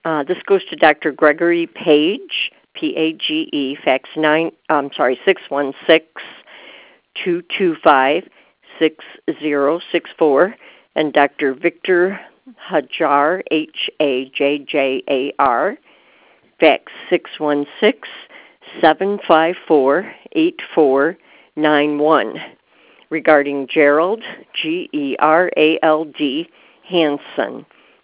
This goes to Dr. Gregory Page, P-A-G-E, fax 616-225-6064, and Dr. Victor Hajjar, H-A-J-J-A-R, fax 616-754-8491, regarding Gerald, Gerald Hansen,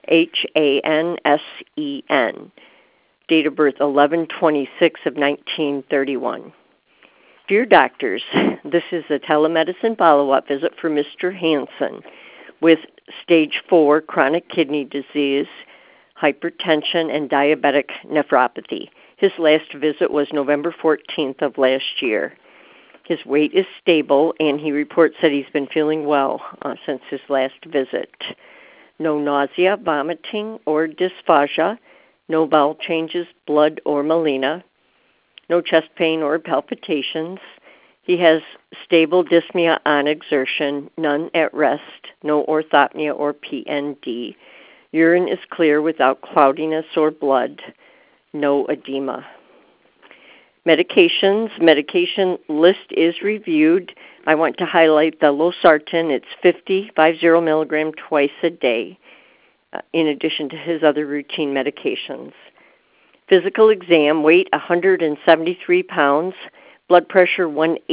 Hansen, date of birth 11/26 of 1931. Dear doctors, this is a telemedicine follow-up visit for Mr. Hansen with stage 4 chronic kidney disease, hypertension, and diabetic nephropathy. His last visit was November 14th of last year. His weight is stable, and he reports that he's been feeling well since his last visit. No nausea, vomiting, or dysphagia, no bowel changes, blood, or melena, no chest pain or palpitations. He has stable dyspnea on exertion, none at rest, no orthopnea or PND. Urine is clear without cloudiness or blood, no edema. Medications. Medication list is reviewed. I want to highlight the losartan. It's 50 milligram twice a day, in addition to his other routine medications. Physical exam, weight 173 pounds, blood pressure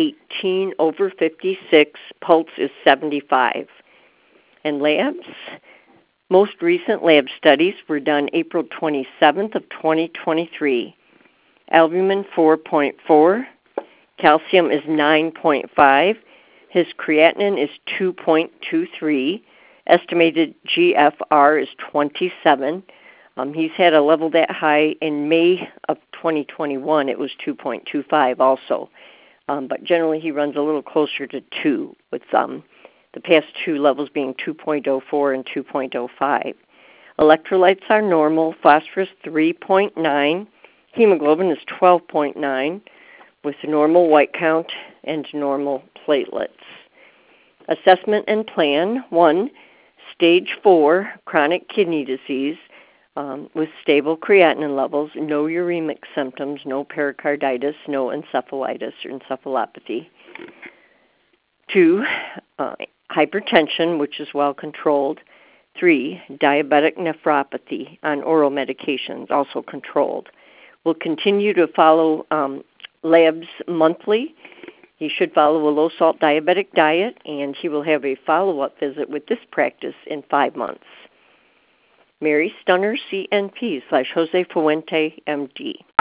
118/56, pulse is 75. And labs. Most recent lab studies were done April 27th of 2023. Albumin 4.4, calcium is 9.5, his creatinine is 2.23, estimated GFR is 27. He's had a level that high in May of 2021. It was 2.25 also. But generally he runs a little closer to 2, with the past two levels being 2.04 and 2.05. Electrolytes are normal, phosphorus 3.9, hemoglobin is 12.9, with normal white count and normal platelets. Assessment and plan. 1, stage 4, chronic kidney disease with stable creatinine levels, no uremic symptoms, no pericarditis, no encephalitis or encephalopathy. 2, hypertension, which is well controlled. 3, diabetic nephropathy on oral medications, also controlled. We'll continue to follow labs monthly. He should follow a low-salt diabetic diet, and he will have a follow-up visit with this practice in 5 months. Mary Stunner, CNP /Jose Fuente, MD.